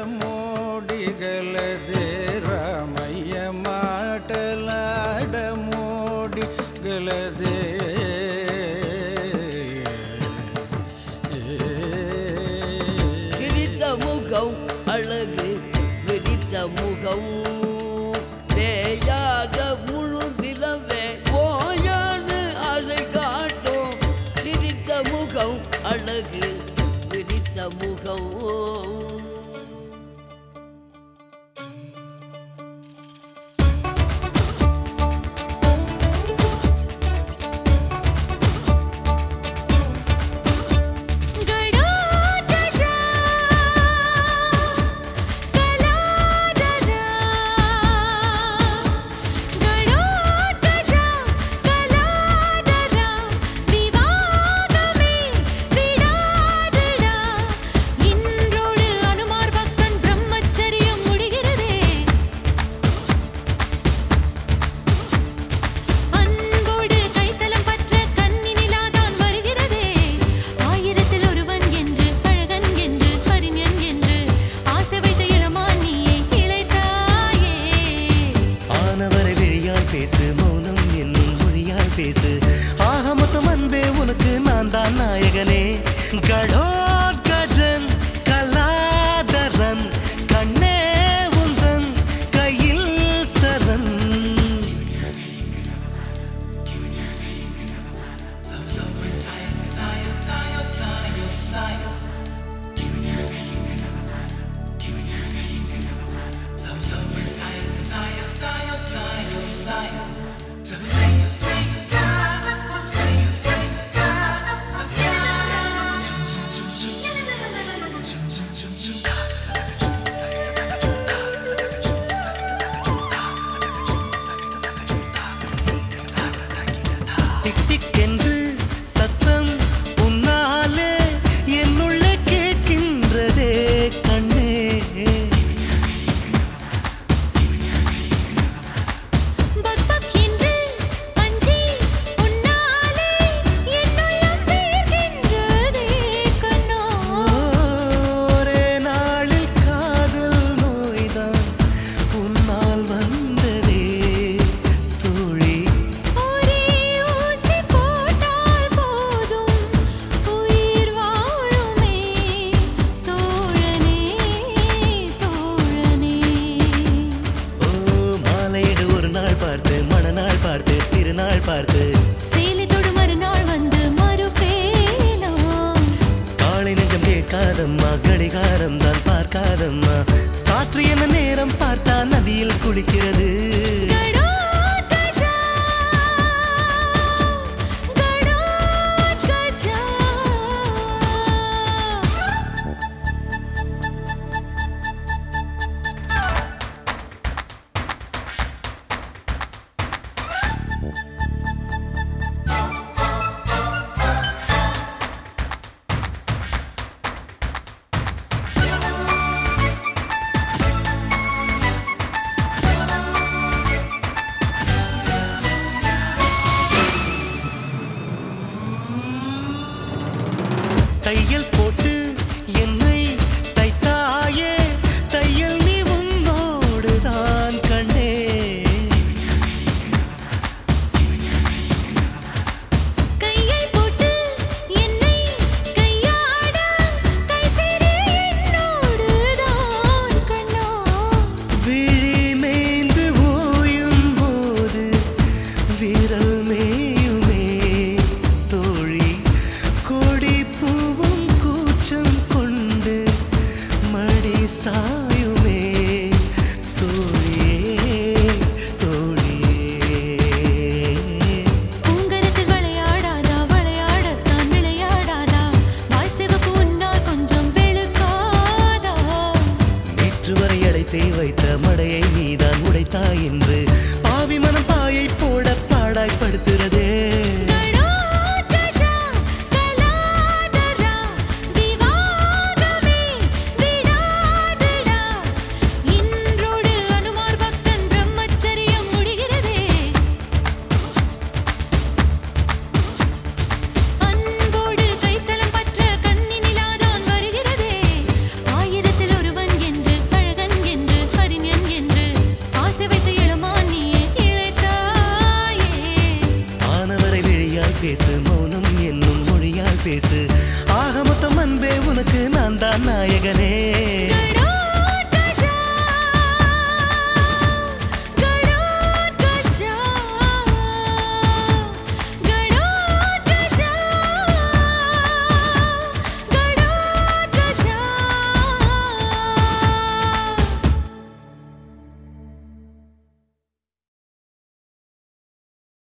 మోడిగలదే రామయ్య మాటలాడ మోడిగలదే விரித்த முகம் அழகு விரித்த முகம் தேயாக முழு நிலவே போயாது அதை காட்டும் விரித்த முகம் அழகு விரித்த முகம் பேசு மௌனம் என்னும் மொழியால் பேசு ஆக மொத்தம் அன்பே உனக்கு நான் தான் நாயகனே கடோத்கஜன் கலாதரன் கண்ணே உந்தன் கையில் சரண் டிக் டிக் என்று சத்தம் உன்னாலே என்னுள்ளே கேட்கின்றதே கண்ணே பார்த்து சேலை தொடு மறுநாள் வந்து மறுபேனா காலை நெஞ்சம் கேட்காதம்மா கடிகாரம் தான் பார்க்காதம்மா காற்று என்ன நேரம் பார்த்தா நதியில் குளிக்கிறது தையல் போட்டு என்னை தைத்தாயே தையல் நீ உன்னோடுதான் கண்ணே கையை போட்டு என்னை கையாட கை சேரே என்னோடுதான் கண்ணா விழி மேய்ந்து ஓயும் போது விரல் மேயுமே தோழி கொடி பூவும் கூச்சம் கொண்டு மடி சாயுமே தோழியே தோழியே உங்கரத்தில் விளையாடாதா விளையாடத்தான் விளையாடாதா வாய் சிவப்பு உன்னால் கொஞ்சம் வெளுக்காதா நேற்று வரை அடைத்தே வைத்த மடையை நீதான் உடைத்தாய் என்று பாவி மனம் பாயை போட பாடாய்படுத்துறதே ஆயிரத்தில் ஒருவன் என்று பேசு மௌனம் என்னும் மொழியால் பேசு ஆக மொத்தம் அன்பே உனக்கு நான் தான் நாயகனே